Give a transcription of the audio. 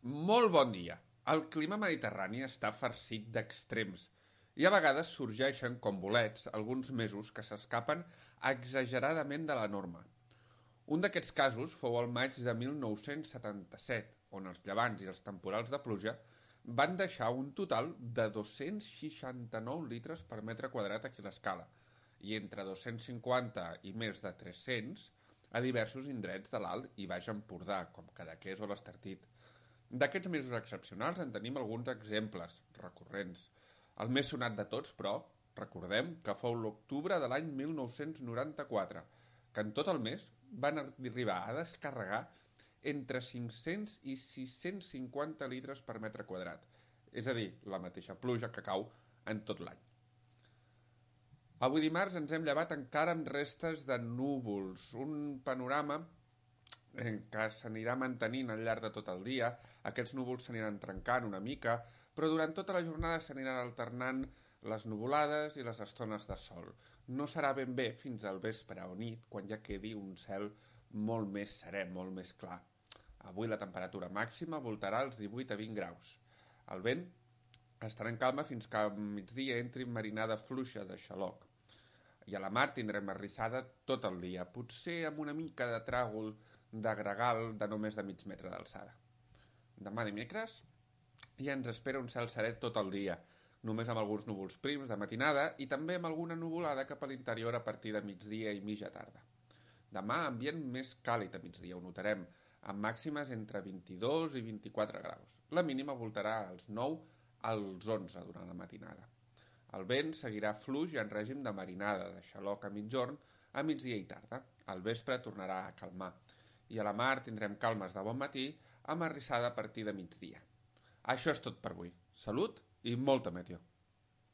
Molt bon dia. El clima mediterrani està farcit d'extrems i a vegades sorgeixen, com bolets, alguns mesos que s'escapen exageradament de la norma. Un d'aquests casos fou el maig de 1977, on els llevants i els temporals de pluja van deixar un total de 269 litres per metre quadrat aquí a l'escala, i entre 250 i més de 300 a diversos indrets de l'Alt i Baix Empordà, com Cadaqués o l'Estartit. D'aquests mesos excepcionals en tenim alguns exemples recurrents. El més sonat de tots, però, recordem que fou l'octubre de l'any 1994, que en tot el mes van arribar a descarregar entre 500 i 650 litres per metre quadrat, és a dir, la mateixa pluja que cau en tot l'any. Avui dimarts ens hem llevat encara amb restes de núvols, un panorama que s'anirà mantenint al llarg de tot el dia. Aquests núvols s'aniran trencant una mica, però durant tota la jornada s'aniran alternant les nuvolades i les estones de sol. No serà ben bé fins al vespre o nit, quan ja quedi un cel molt més serè, molt més clar. Avui la temperatura màxima voltarà als 18 a 20 graus. El vent estarà en calma fins que al migdia entri marinada fluixa de xaloc. I a la mar tindrem arrissada tot el dia, potser amb una mica de tràgol de gregal de no més de mig metre d'alçada. Demà dimecres ja ens espera un cel serè tot el dia, només amb alguns núvols prims de matinada i també amb alguna nuvolada cap a l'interior a partir de migdia i mitja tarda. Demà ambient més càlid a migdia, ho notarem, amb màximes entre 22 i 24 graus. La mínima voltarà als 9 als 11 durant la matinada. El vent seguirà fluix i en règim de marinada, de xaloc a mitjorn, a migdia i tarda. Al vespre tornarà a calmar. I a la mar tindrem calmes de bon matí amb arrissada a partir de migdia. Això és tot per avui. Salut i molta meteo.